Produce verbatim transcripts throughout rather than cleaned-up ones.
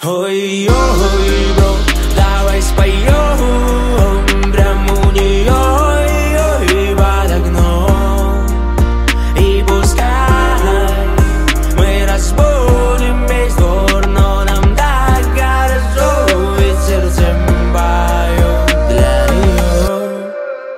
Ой-ой, бро, давай споем прям у нее, ой-ой, под окном. И пускай мы разбудим весь двор, но нам так хорошо, ведь сердцем поет для нее.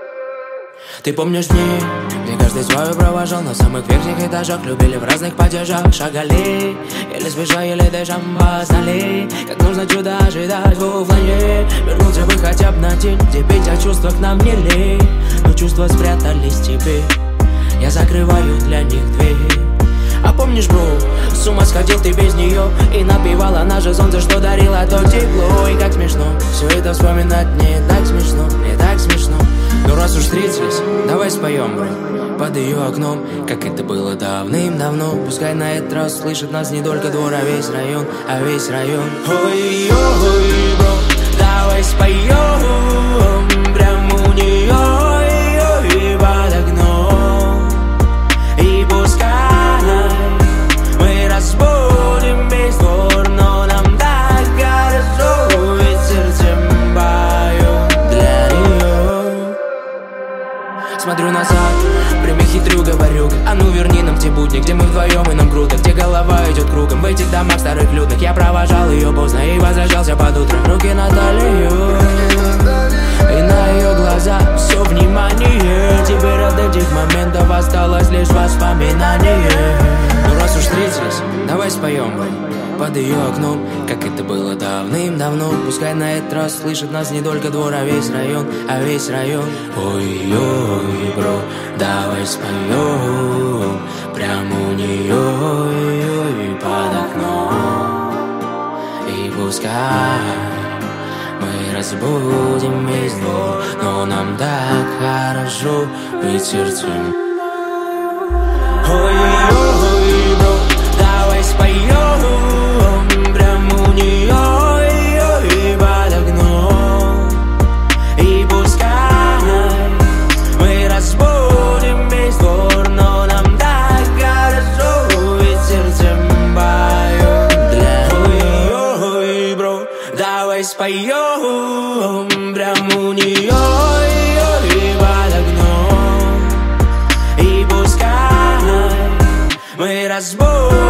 Ты помнишь дни, где каждый свою провожал на самых верхних этажах, любили в разных падежах, шагали, еле спеша, еле дыша, познали, как нужно чудо ожидать в уфлане. Вернуться бы хотя бы на день, где петь о чувствах нам не лень, но чувства спрятались теперь, я закрываю для них дверь. А помнишь, бро, с ума сходил ты без нее, и напевала наше солнце, что дарило то тепло. И как смешно, все это вспоминать мне так смешно, мне так смешно. Ну раз уж встретились, давай споем, бро, под ее окном, как это было давным-давно. Пускай на этот раз слышит нас не только двор, а весь район, а весь район. Ой-ой, бро, давай споем прям у нее, ой-ой, под окном. И пускай мы разбудим весь двор, но нам так хорошо, ведь сердцем поет для нее. Смотрю назад, время хитрю, говорю, а ну верни нам те будни, где мы вдвоем и нам круто, где голова идет кругом, в этих домах старых лютых. Я провожал ее поздно и возвращался под утро, руки на талию, и на ее глаза все внимание. Теперь от этих моментов осталось лишь воспоминание. Ну раз уж встретились, давай споем, бро, под ее окном, как это было давным-давно. Пускай на этот раз слышит нас не только двор, а весь район, а весь район. Ой-ой, бро, давай споем прямо у нее, ой-ой, под окном. И пускай мы разбудим весь двор, но нам так хорошо, ведь сердцем. Ой-ой, бро, давай споем прямо у нее, ой-ой, под окном. И пускай мы разбудим весь двор, но нам так хорошо, ведь сердцем поет для нее. Ой-ой, бро, давай споем прямо у нее, ой-ой, под окном. И пускай мы разбудим